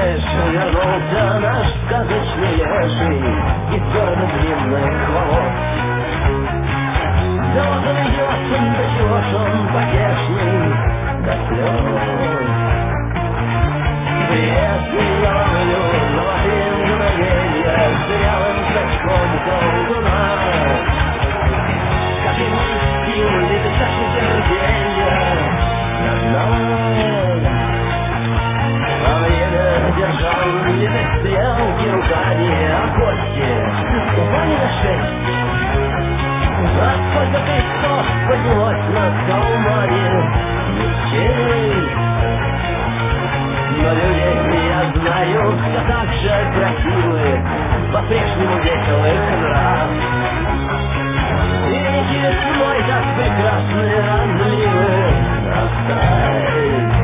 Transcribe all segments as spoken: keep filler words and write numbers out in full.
знаешь, вернулся наш сказочный леший из города длинных волос. Да вот он идет, он до чего ж он потешный, до слез. Если я ловлю золотым мгновенья зрелым скачком колдуна, скажи мне, силы ли ты чаще терпенья над нами? Во время держал ли ты стрелки руками, а кости упали на шесть? А сколько крестов поднялось над холмами мечей? Но людей я знаю, все так же красивы, по-прежнему веселых нрав. Великий мой, как прекрасные разливы, оставь.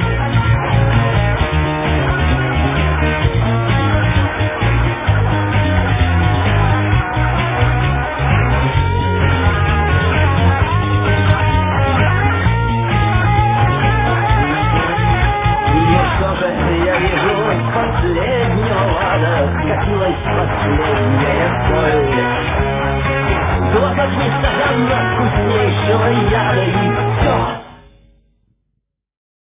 Я вижу, с последнего лада скатилась последняя соль. Глоток несказанно вкуснейшего яда и